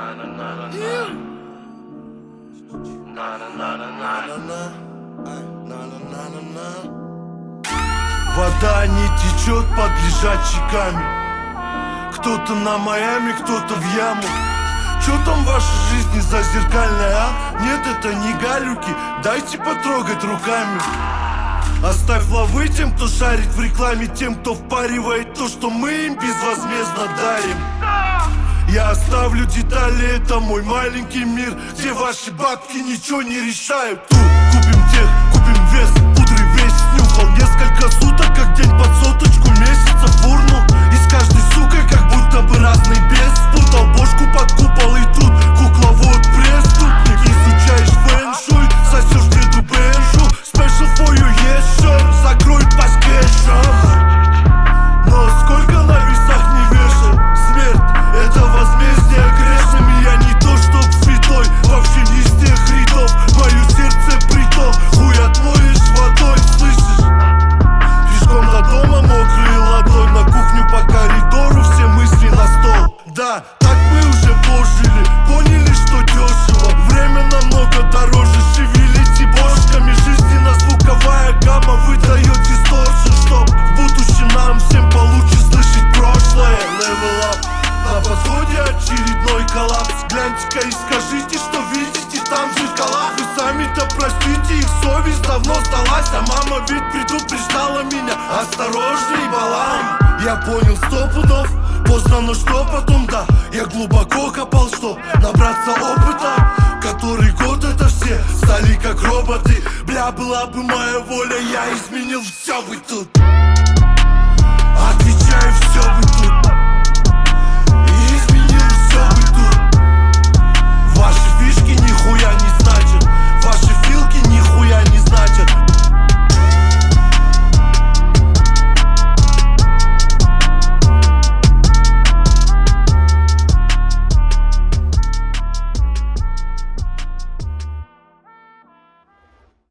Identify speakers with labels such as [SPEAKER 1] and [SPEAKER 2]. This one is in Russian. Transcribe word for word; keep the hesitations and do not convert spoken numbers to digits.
[SPEAKER 1] Вода не течет под лежачий камень. Кто-то на Майами, кто-то в яму. Чё там в вашей жизни за зеркальная, а? Нет, это не галюки, дайте потрогать руками. Оставь лавы тем, кто шарит в рекламе, тем, кто впаривает то, что мы им безвозмездно дарим. Я оставлю детали, это мой маленький мир, где ваши бабки ничего не решают. Тут купим тех, купим вес, пудры весь снюхал несколько суток, как день под соточку месяца фурнул. И с каждой сукой как будто бы разный бес. Спутал бошку под купол и тут кукловод преступник. Изучаешь фэн-шуй, сосешь деду бенжу. Special for you, yes sir, закрой по скетчам. Но сколько на весах не вешай, смерть — это возмездие грешными. Я не то чтоб святой, вообще не из тех рядов. Мое сердце притон, хуй отмоешь водой, слышишь? Пешком до дома, мокрые ладонь, на кухню по коридору, все мысли на стол. Да, так мы уже пожили, поняли, что дешево. Время намного дороже, шевелите бошками. Жизненно-звуковая гамма выдает дисторшн, чтоб в будущем нам всем получше слышать прошлое. Level up. На подходе очередной коллапс. Гляньте-ка и скажите, что видите там зеркала. Вы сами-то простите, их совесть давно сдалась. А мама ведь предупреждала меня: осторожней, балам. Я понял сто пудов, поздно, но что потом, да. Я глубоко копал, чтоб набраться опыта. Который год это все стали как роботы. Бля, была бы моя воля, я изменил все бы тут.